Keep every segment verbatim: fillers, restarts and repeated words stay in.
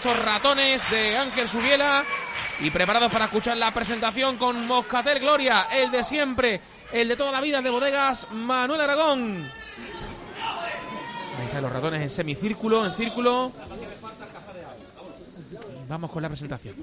estos ratones de Ángel Subiela y preparados para escuchar la presentación con Moscatel Gloria, el de siempre, el de toda la vida, el de Bodegas Manuel Aragón. Ahí están los ratones en semicírculo, en círculo. Vamos con la presentación.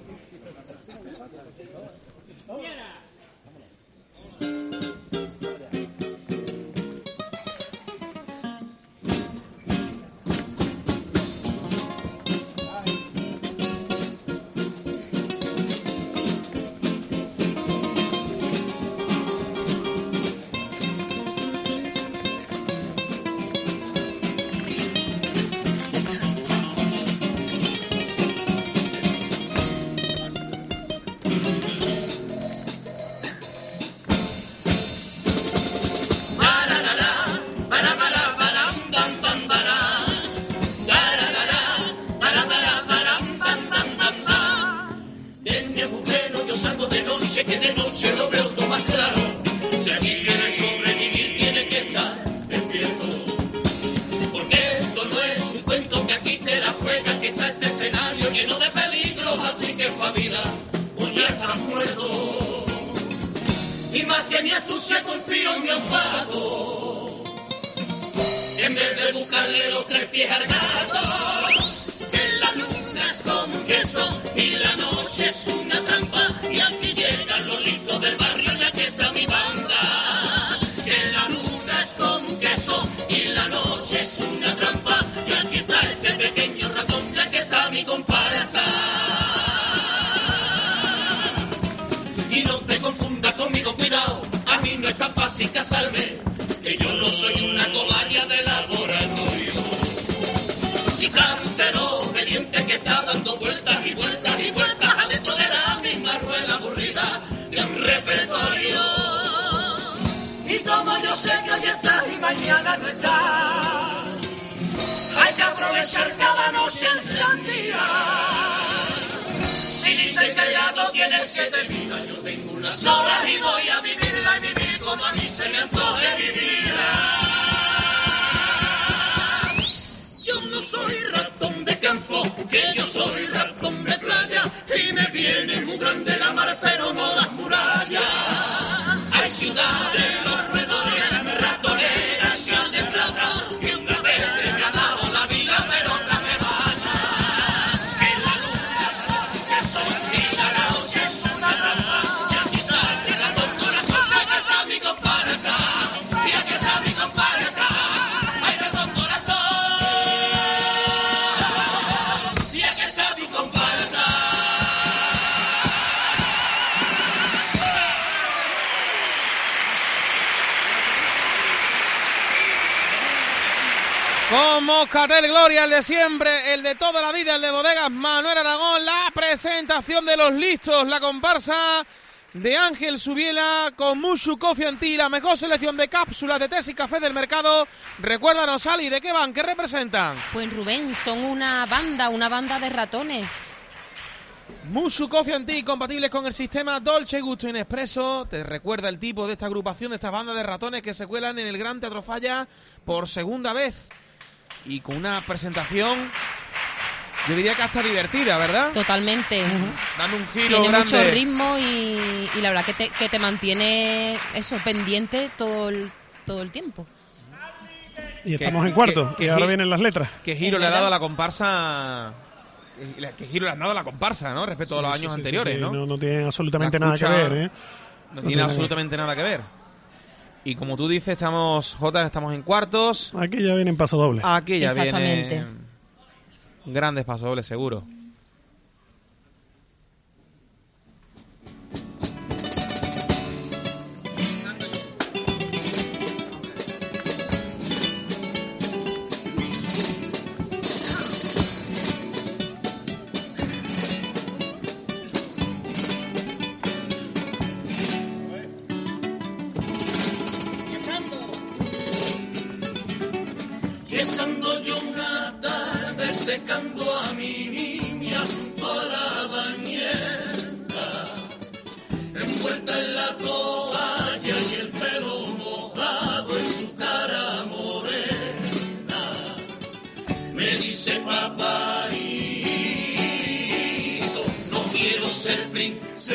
Con Moscatel Gloria, el de siempre, el de toda la vida, el de Bodegas Manuel Aragón, la presentación de los listos, la comparsa de Ángel Subiela con Mushu Coffee and Tea, la mejor selección de cápsulas de té y café del mercado. Recuérdanos, Ali, ¿de qué van? ¿Qué representan? Pues Rubén, son una banda, una banda de ratones. Mushu Coffee and Tea, compatibles con el sistema Dolce Gusto Inespresso. Te recuerda el tipo de esta agrupación, de esta banda de ratones que se cuelan en el Gran Teatro Falla por segunda vez. Y con una presentación, yo diría que hasta divertida, ¿verdad? Totalmente. Uh-huh. Dando un giro Tiene grande. mucho ritmo y, y la verdad que te, que te mantiene eso pendiente todo el, todo el tiempo. Y estamos ¿Qué, en cuarto, qué, y qué ahora gi- vienen las letras. ¿Qué giro le ha dado a la comparsa? ¿Qué giro le han dado a la comparsa, no? Respecto a los Sí, años sí, sí, anteriores, sí, ¿no? No, no tiene absolutamente La nada que escucha- ver, ¿eh? No, No tiene tiene absolutamente nada que ver. Y como tú dices, estamos, Jota, estamos en cuartos. Aquí ya vienen paso doble. Aquí ya Exactamente. vienen grandes pasodobles, seguro. Y estando yo una tarde secando a mi princesa,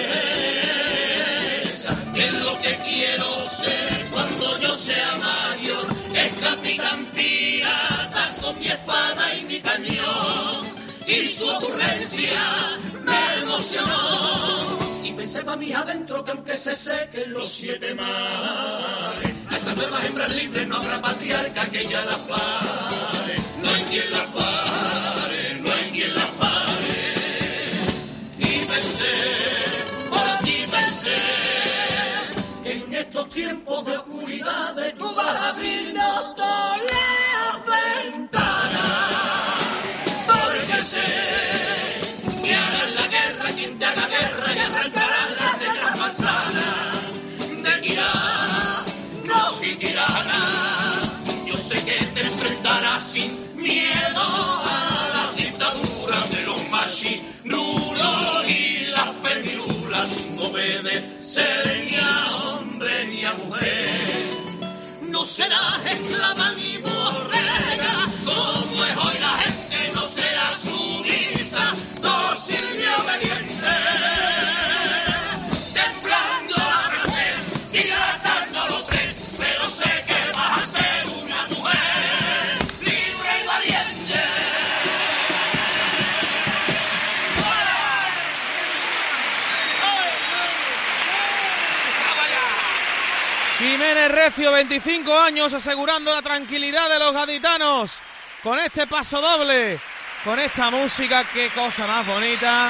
que es lo que quiero ser cuando yo sea mayor, es capitán pirata con mi espada y mi cañón, y su ocurrencia me emocionó. Y pensé pa' mí adentro que aunque se sequen los siete mares, a estas nuevas hembras libres no habrá patriarca que ya las pare. No hay quien las pare, no hay quien las pare. Y pensé, por ti pensé, que en estos tiempos de oscuridad tú vas a abrirnos todas las ventanas. Porque sé que harás la guerra quien te haga guerra y arrancarán las negras manzanas. De tirana, no y tirana, yo sé que te enfrentarás sin miedo a las dictaduras de los machirulos y las femirulas, sin obedecer ni a hombre ni a mujer. No serás esclava ni borrega, como es hoy la gente, no será sumisa, dócil ni obediente. Temblando la placer y gratar no lo sé, pero sé que vas a ser una mujer libre y valiente. Jiménez Recio, veinticinco años, asegurando la tranquilidad de los gaditanos con este paso doble, con esta música, qué cosa más bonita.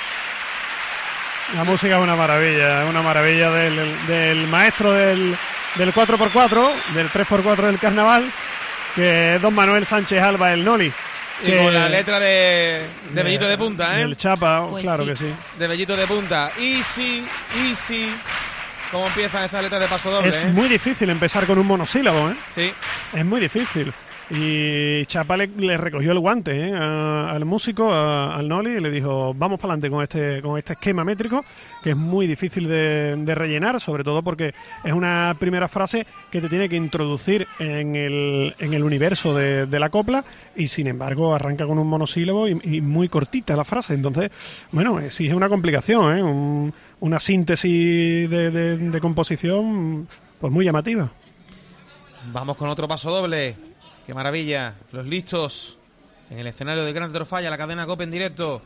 La música es una maravilla, es una maravilla del, del maestro del, del cuatro por cuatro, del tres por cuatro del carnaval, que es don Manuel Sánchez Alba, el Noli. Y que, con la letra de, de Bellito de Punta, ¿eh? El Chapa, Pues claro sí. que sí. De Bellito de Punta. Easy, easy. ¿Cómo empiezan esas letras de paso doble? Es eh? muy difícil empezar con un monosílabo, ¿eh? Sí. Es muy difícil. Y Chapa le, le recogió el guante ¿eh? a, al músico, a, al Noli, y le dijo, vamos para adelante con este, con este esquema métrico, que es muy difícil de, de rellenar, sobre todo porque es una primera frase que te tiene que introducir en el, en el universo de, de la copla, y sin embargo arranca con un monosílabo y, y muy cortita la frase. Entonces, bueno, exige una complicación, ¿eh? un, una síntesis de, de, de composición pues muy llamativa. Vamos con otro paso doble. Qué maravilla. Los listos en el escenario del Gran Teatro Falla, la cadena COPE en directo.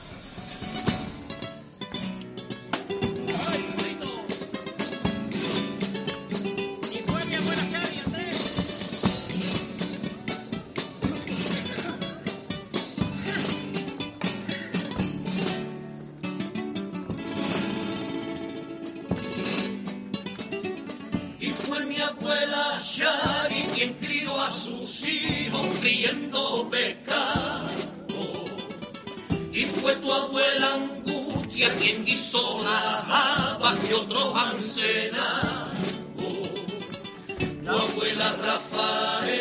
Y fue mi abuela Shari quien crió a sus hijos friendo pescado. Y fue tu abuela Angustia quien guisó las habas que otros han cenado. Tu abuela Rafaela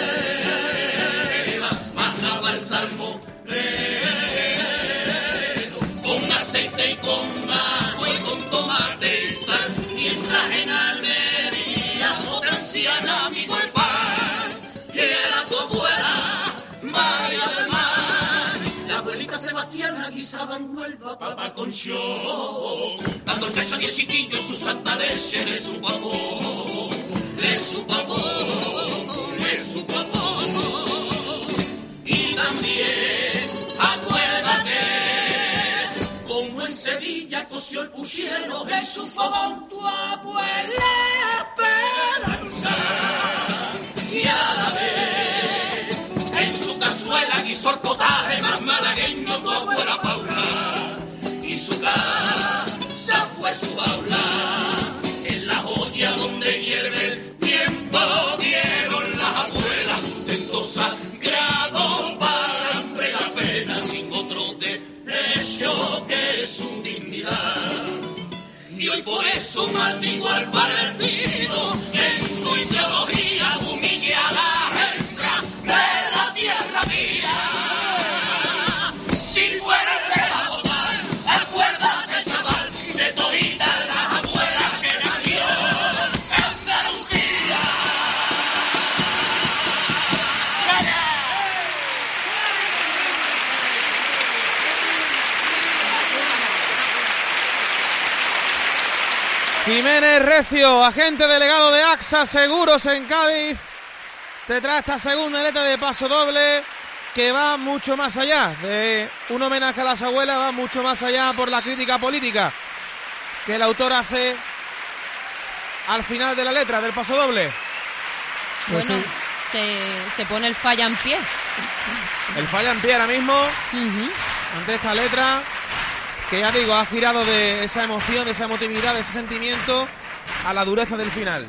majaba el salmón con aceite y con ajo y con tomate y sal, mientras en Almería otra anciana amigo el pan, y era tu abuela María del Mar. La abuelita Sebastiana guisaba en Huelva papa con show, dando el chacho a diez chiquillos su santa leche de su papón, de su papón, de su papón. Y también acuérdate como en Sevilla coció el puchero en su fogón tu abuela Esperanza, y a la vez en su cazuela guisó el potaje más malagueño tu abuela Paula, y su casa fue su aula, en la joya donde hierve el tiempo dieron las abuelas sustento sagrado para hambre la pena sin otro derecho que su dignidad. Y hoy por eso maldigo al partido en su ideología humilla a la hembra de la tierra mía. Si fuera el a votar, acuérdate chaval de toditas las abuelas que nació Andalucía. Jiménez Recio, agente delegado de A X A Seguros en Cádiz, te trae esta segunda letra de Paso Doble que va mucho más allá de un homenaje a las abuelas, va mucho más allá por la crítica política que el autor hace al final de la letra del Paso Doble. Bueno, sí. se, se pone el falla en pie. El falla en pie ahora mismo, uh-huh. ante esta letra, que ya digo, ha girado de esa emoción, de esa emotividad, de ese sentimiento, a la dureza del final.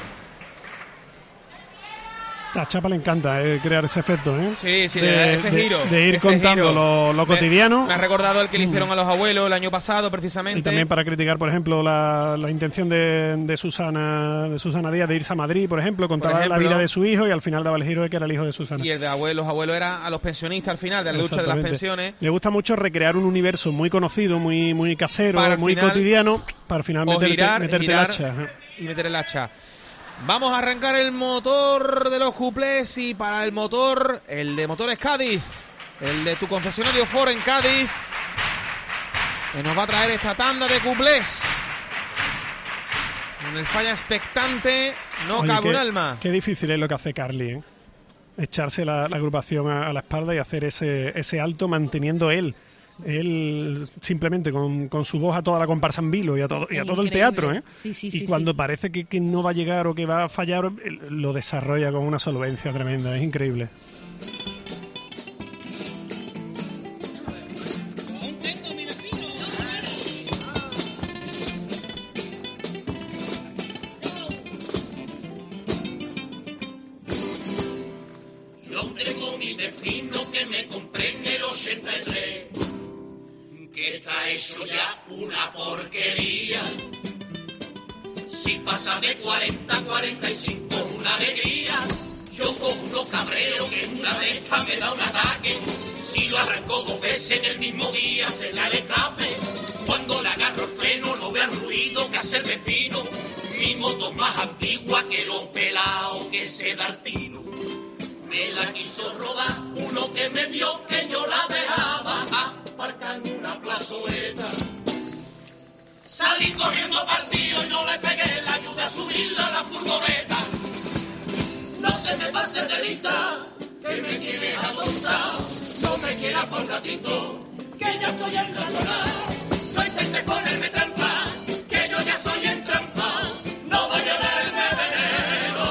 A Chapa le encanta eh, crear ese efecto, ¿eh? Sí, sí, de, ese de, giro. De ir ese contando giro. lo, lo cotidiano. Me, me ha recordado el que le hicieron mm. a los abuelos el año pasado, precisamente. Y también para criticar, por ejemplo, la, la intención de, de Susana de Susana Díaz de irse a Madrid, por ejemplo, contaba por ejemplo, la vida de su hijo y al final daba el giro de que era el hijo de Susana. Y el de abuelos, abuelos era a los pensionistas al final, de la lucha de las pensiones. Le gusta mucho recrear un universo muy conocido, muy, muy casero, para muy final, cotidiano, para al final meterte, girar, meterte girar el hacha. Y meter el hacha. Vamos a arrancar el motor de los cuplés y para el motor, el de Motores Cádiz, el de tu concesionario Ford en Cádiz, que nos va a traer esta tanda de cuplés. En el falla expectante no Oye, cabe qué, un alma. Qué difícil es lo que hace Carly, ¿eh? Echarse la, la agrupación a, a la espalda y hacer ese, ese alto manteniendo él. Él simplemente con, con su voz a toda la comparsa en vilo y a todo, y a todo el teatro, ¿eh? Sí, sí, y sí, cuando sí. parece que, que no va a llegar o que va a fallar, lo desarrolla con una solvencia tremenda, es increíble. Yo tengo mi destino que me compré en el ochenta y tres. Que está hecho ya una porquería. Si pasa de cuarenta a cuarenta y cinco una alegría. Yo con unos cabreos que una de estas me da un ataque. Si lo arranco dos veces en el mismo día se le escape. Cuando le agarro el freno no veo el ruido que hace el pepino. Mi moto es más antigua que los pelados que se da el tino. Me la quiso rodar uno que me vio que yo la dejaba aparcar en una plazoleta. Salí corriendo partido y no le pegué, la ayudé a subirla a la furgoneta. No te me pases de lista, que me tienes atontado. No me quieras por un ratito, que ya estoy enratonado. No intentes ponerme trampa, que yo ya estoy entrampado. No vaya a darme veneno.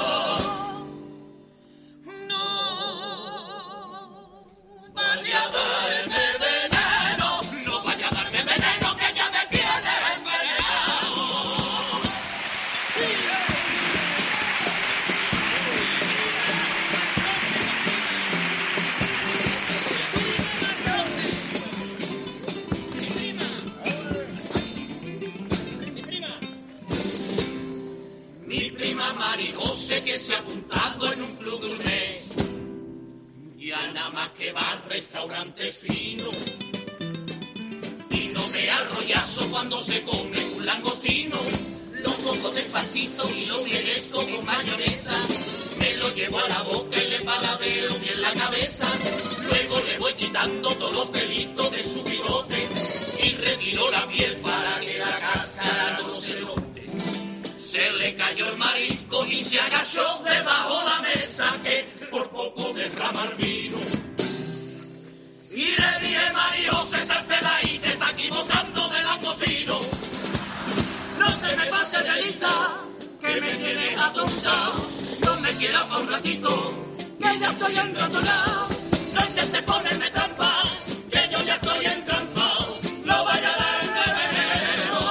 No vaya a darme veneno. No vaya a darme veneno, que ya me tienes envenenado. Mi prima Mari José que se ha apuntado en un club de un mes. Ya nada más que va a restaurantes finos. Y no me arrollazo cuando se come un langostino. Lo cojo despacito y lo vienesco con mayonesa. Me lo llevo a la boca y le paladeo bien la cabeza. Luego le voy quitando todos los pelitos de su bigote. Y retiro la piel para que la cáscara no se note. Se le cayó el marisco y se agachó debajo la mesa que por poco derrama el vino. Y le dije, Mario, se salte de ahí, te está equivocando de langostino. No te me pases de lista, que me tienes atontado. No me quieras pa' un ratito, que ya estoy enratonado. No intentes ponerme trampa, que yo ya estoy entrampado. No vaya a darme veneno.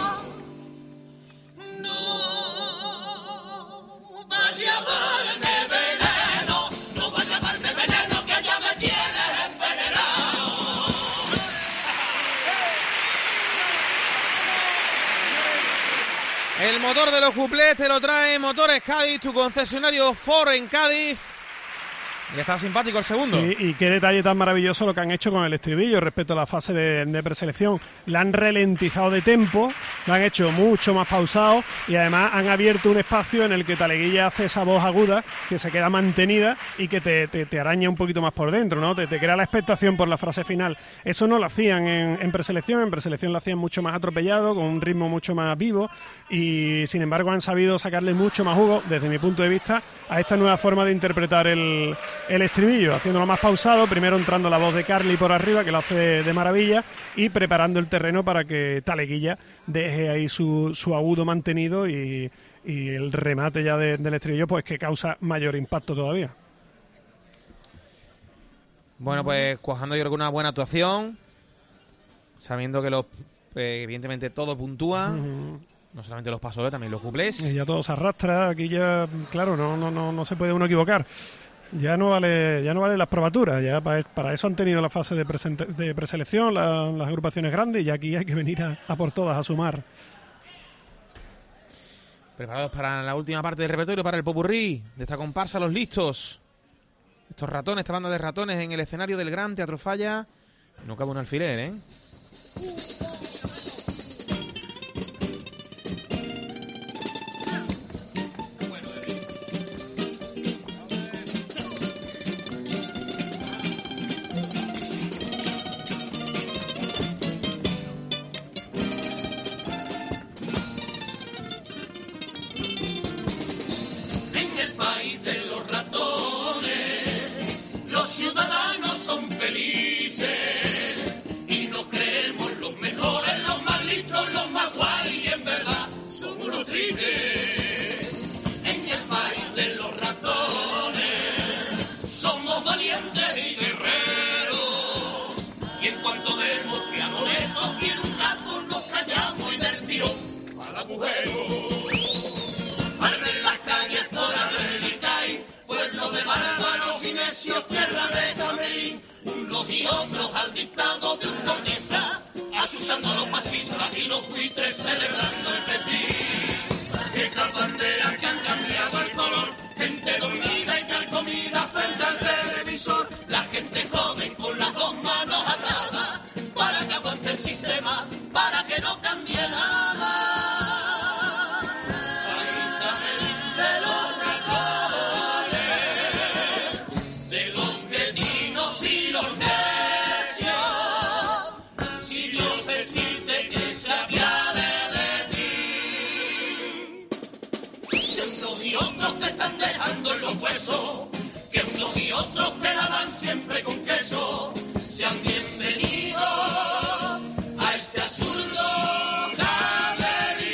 No vaya a darme veneno. No vaya a darme veneno, que ya me tienes envenenado. El motor de los cuplés te lo trae Motores Cádiz, tu concesionario Ford en Cádiz. Ya estaba simpático el segundo. Sí, y qué detalle tan maravilloso lo que han hecho con el estribillo respecto a la fase de, de preselección. La han ralentizado de tempo, lo han hecho mucho más pausado y además han abierto un espacio en el que Taleguilla hace esa voz aguda que se queda mantenida y que te, te, te araña un poquito más por dentro, ¿no? Te, te crea la expectación por la frase final. Eso no lo hacían en, en preselección, en preselección lo hacían mucho más atropellado, con un ritmo mucho más vivo y sin embargo han sabido sacarle mucho más jugo, desde mi punto de vista, a esta nueva forma de interpretar el el estribillo, haciéndolo más pausado, primero entrando la voz de Carly por arriba, que lo hace de, de maravilla, y preparando el terreno para que Taleguilla deje ahí su, su agudo mantenido y, y el remate ya de, del estribillo, pues que causa mayor impacto todavía. Bueno, pues cuajando yo creo que una buena actuación, sabiendo que los eh, evidentemente todo puntúa. Uh-huh. No solamente los pasos, también los cuplés. Y ya todo se arrastra, aquí ya, claro, no, no, no, no se puede uno equivocar. Ya no vale, ya no vale las probaturas, ya para, para eso han tenido la fase de, presente, de preselección, la, las agrupaciones grandes, y aquí hay que venir a, a por todas, a sumar. Preparados para la última parte del repertorio, para el popurrí de esta comparsa, los listos. Estos ratones, esta banda de ratones en el escenario del Gran Teatro Falla. No cabe un alfiler, ¿eh? Y otros al dictado de un comunista, asusando a los fascistas y los buitres celebrando el festín. Estas banderas que han cambiado el color, gente dormida y carcomida frente al televisor, la gente joven con las dos manos atadas, para que aguante el sistema, para que no cambie nada. Que unos y otros te la dan siempre con queso. Sean bienvenidos a este absurdo camerín.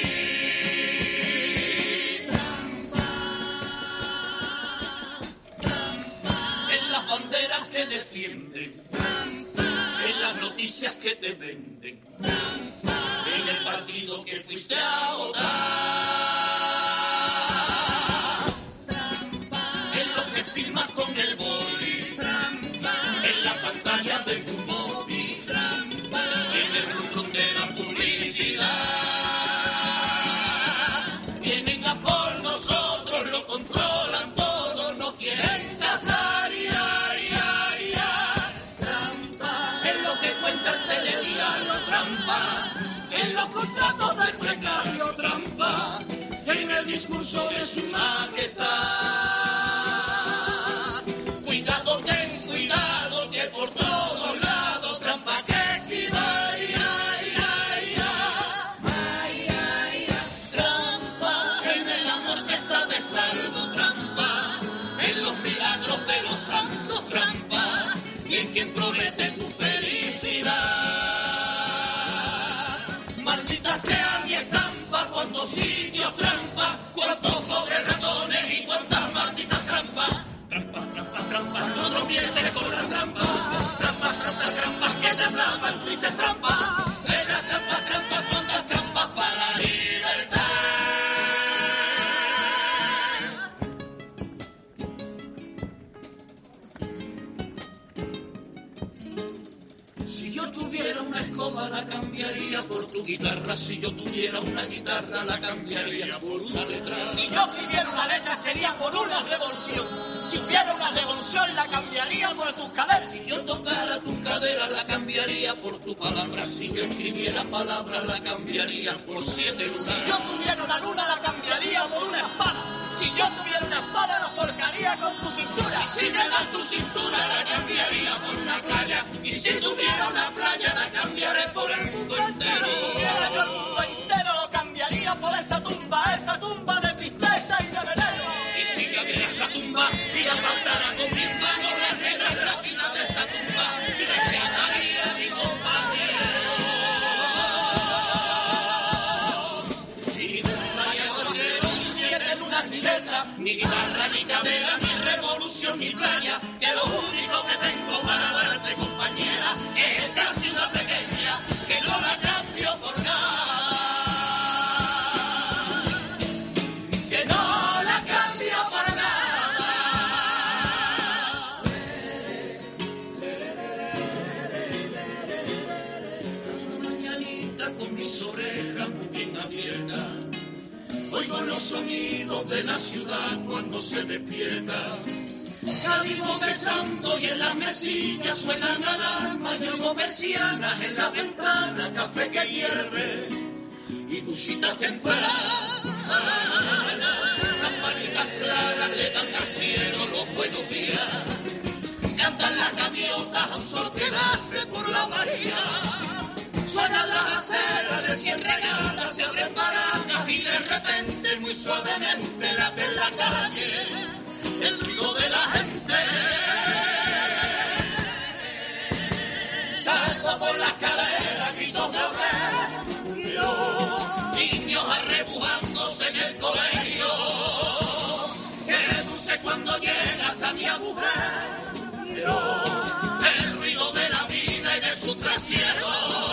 En las banderas que defienden, en las noticias que te venden, en el partido que fuiste a votar. Contratos del precario, trampa en el discurso de su majestad. Cuidado, ten cuidado, que por todos lados trampa que esquivar. Trampa en el amor que está de salvo, trampa en los milagros de los santos, trampa y en quien promete tu felicidad. Sea mi estampa, cuántos sitios trampa, cuántos pobres ratones y cuántas malditas trampas. Trampas, trampas, trampas, no tropieces con las trampas. Trampas, trampas, trampas que te atrapan, tristes trampas. De las trampas, trampas, cuántas trampas para la libertad. Si yo yo tuviera una escoba la cambiaría por tu guitarra, si yo tuviera una guitarra la cambiaría por una letra. Si yo escribiera una letra sería por una revolución, si hubiera una revolución la cambiaría por tus caderas. Si yo tocara tus caderas la cambiaría por tu palabra, si yo escribiera palabras la cambiaría por siete lunas. Si yo tuviera una luna la cambiaría por una espada. Si yo tuviera una espada la forjaría con tu cintura. Y si me das tu cintura la cambiaría por una playa. Y si tuviera una playa la cambiaré por el mundo entero. Si tuviera yo el mundo entero lo cambiaría por esa tumba, esa tumba de tristeza y de veneno. Y si yo abriera esa tumba y apartara con mis manos las reglas rápidas de esa tumba, rescataría a mi compañero. Y no vaya a ser un siete lunas ni letra, ni guitarra, ni cadera, ni revolución, ni playa, que lo único que tengo para darte, compañera, es esta ciudad pequeña, que no la cambio por nada. Que no la cambio por nada. Cada mañanita con mis orejas muy bien abiertas, oigo los sonidos de la ciudad cuando se despierta. Cádiz bostezando y en la mesilla suenan alarmas, yo oigo persianas en la ventana, café que hierve y duchitas tempranas. Campanitas claras le dan al cielo los buenos días. Cantan las gaviotas a un sol que nace por la bahía. Suenan las aceras recién regadas, se abren barajas y de repente muy suavemente late en la calle el ruido de la gente. Salta por las caderas, gritos de aurelio, niños arrebujándose en el colegio. Qué dulce cuando llega hasta mi agujero el ruido de la vida y de su trasiego.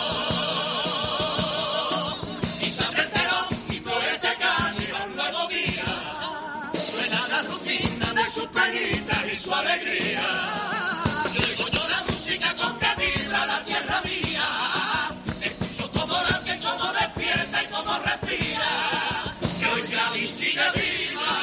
Y se abre el telón y florece Cádiz a un nuevo día. Suena la rutina de sus penitas y su alegría. Y oigo yo la música con que vibra la tierra mía. Escucho como late, como despierta y como respira. Que hoy Cádiz sigue viva.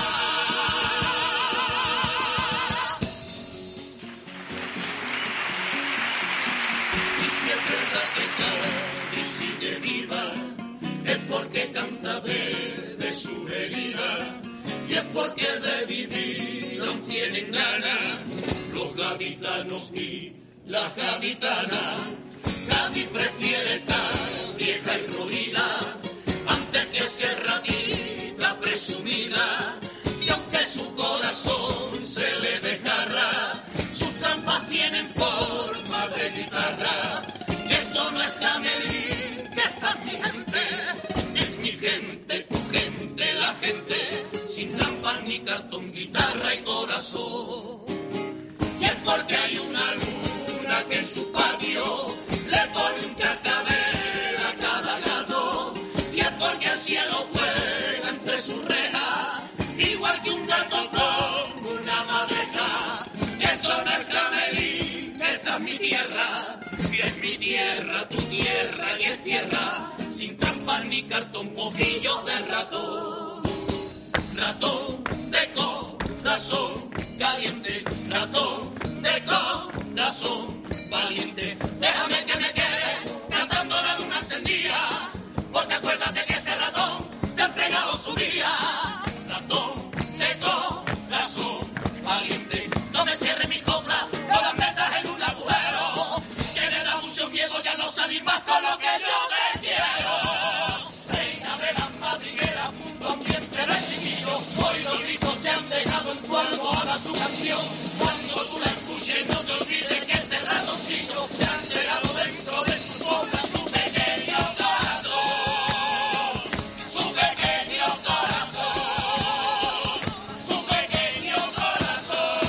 Y si es verdad que Cádiz sigue viva, es porque canta desde su herida. Y es porque de vivir aún tienen ganas los gaditanos y las gaditanas. Cádiz prefiere estar vieja y roída antes que ser ratita presumida. Y aunque su corazón se le desgarra, sus trampas tienen forma de guitarra. Esto no es camelín, que esta es mi gente, es mi gente, tu gente, la gente, sin trampas ni cartón, guitarra y corazón. Y es porque hay una luna que en su patio le pone un cascabel a cada gato. Y es porque el cielo juega entre sus rejas, igual que un gato con una madeja. Esto no es camelín, esta es mi tierra, y es mi tierra, tu tierra, y es tierra, sin trampas ni cartón, ojillos de ratón. Ratón de corazón caliente, ratón de corazón valiente. Déjame que me quede cantando la luna encendida, porque acuérdate que este ratón te ha entregado su vida. Ratón de corazón valiente, no me cierres mi copla, no las metas en un agujero, que me da mucho miedo ya no salir más con lo que yo te quiero. Reina de las madrigueras, junto a un vientre de chiquillo, hoy los gritos te han dejado en tu almohada su canción. Cuando tú la escuches no te olvides que este ratoncillo te ha entregado dentro de su boca su pequeño corazón, su pequeño corazón, su pequeño corazón.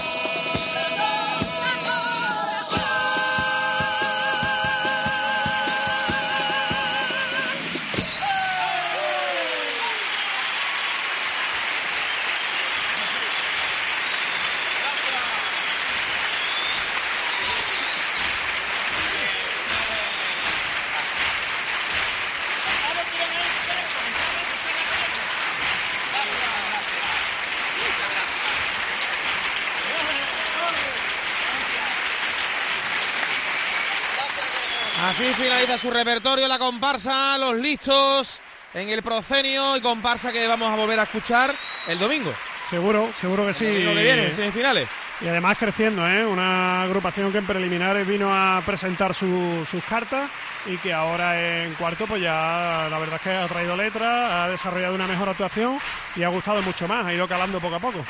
Así finaliza su repertorio la comparsa Los Listos en el proscenio, y comparsa que vamos a volver a escuchar el domingo. Seguro, seguro que sí. El domingo que viene, en semifinales. Y además creciendo, ¿eh? Una agrupación que en preliminares vino a presentar su, sus cartas y que ahora en cuarto pues ya la verdad es que ha traído letra, ha desarrollado una mejor actuación y ha gustado mucho más, ha ido calando poco a poco.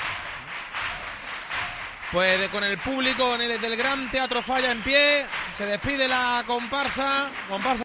Pues de, con el público en el del Gran Teatro Falla en pie, se despide la comparsa, comparsa